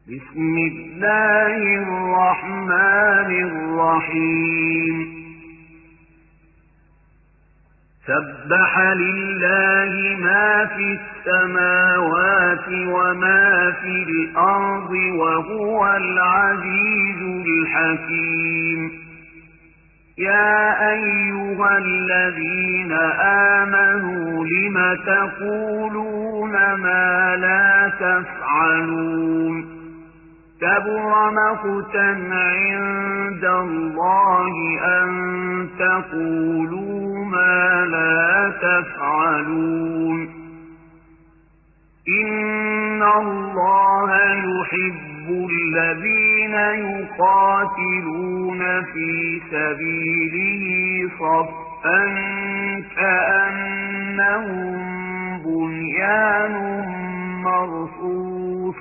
بسم الله الرحمن الرحيم سبح لله ما في السماوات وما في الأرض وهو العزيز الحكيم يا أيها الذين آمنوا لم تقولون ما لا تفعلون كبر مقتا عند الله أن تقولوا ما لا تفعلون إن الله يحب الذين يقاتلون في سبيله صفا كأنهم بنيان مرصوص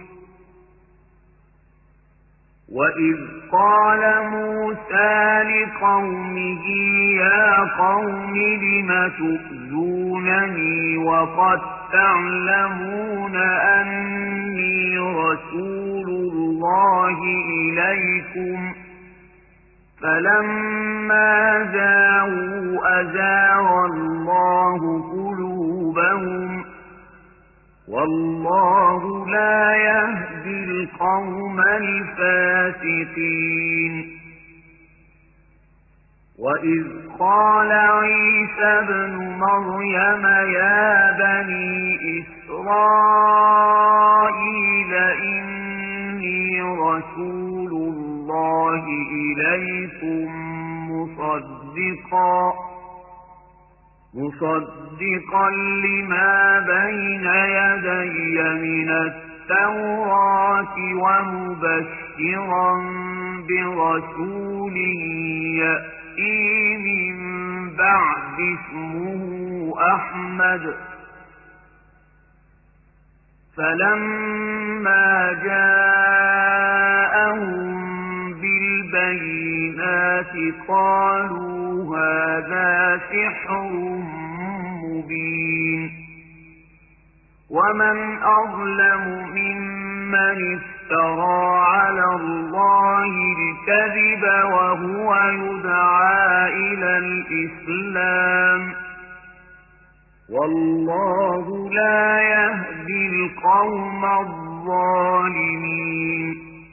وإذ قال موسى لقومه يا قوم لم تؤذونني وقد تعلمون أني رسول الله إليكم فلما زاغوا أزاغ الله قلوبهم والله لا يهدي القوم الفاسقين وإذ قال عيسى ابن مريم يا بني إسرائيل إني رسول الله إليكم مصدقا لما بين يدي من التوراة ومبشرا برسول يأتي من بعد اسمه أحمد فلما جاءهم بالبينات قالوا هذا سحر مبين ومن أظلم ممن افترى على الله الكذب وهو يدعى إلى الإسلام والله لا يهدي القوم الظالمين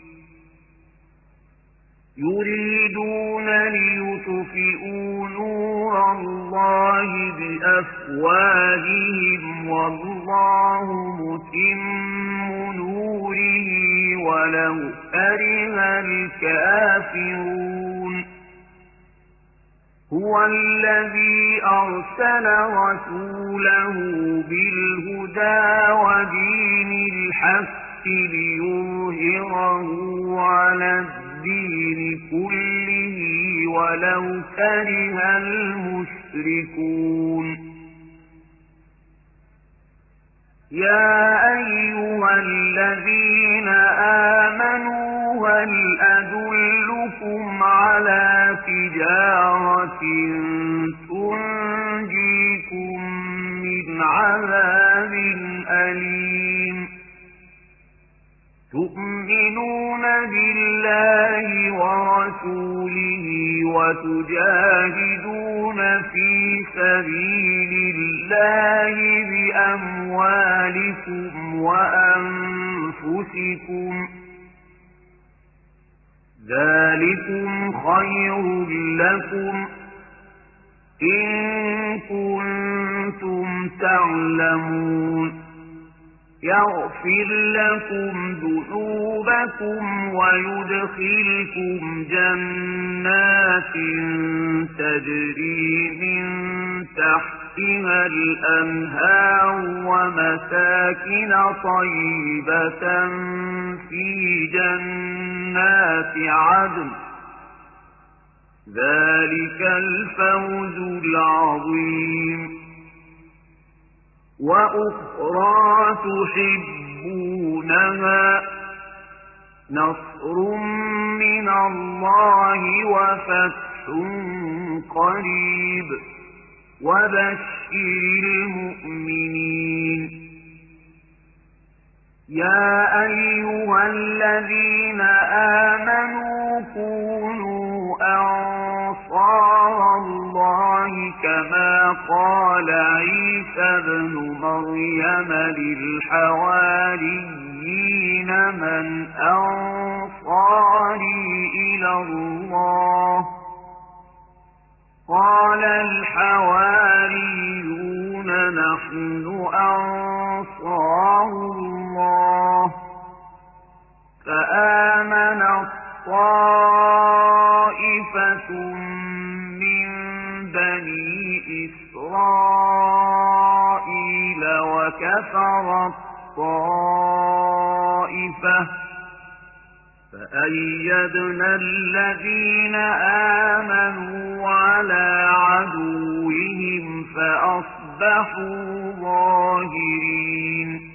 يريدون ليطفئوا نور الله بأفواههم والله متم نوره ولو كره الكافرون هو الذي أرسل رسوله بالهدى ودين الحق ليظهره على الدين كله ولو كره المشركون يا أيها الذين آمنوا هل أدلكم على تجارة تنجيكم من عذاب أليم تؤمنون بالله ورسوله وتجاهدون في سبيل الله بأموالكم وأنفسكم ذلكم خير لكم إن كنتم تعلمون يغفر لكم ذنوبكم ويدخلكم جنات تجري من تحتها الأنهار ومساكن طيبة في جنات عدن ذلك الفوز العظيم وأخرى تحبونها نصر من الله وفتح قريب وبشر المؤمنين يا أيها الذين آمنوا كونوا أنصار الله كما قال عيسى ابن مريم للحواريين من أنصاري إلى الله قال الحواريون نحن أنصار الله فآمن الطائفة من بني إسرائيل وكفر الطائفة فأيدنا الذين آمنوا على عدوهم فأصبحوا ظاهرين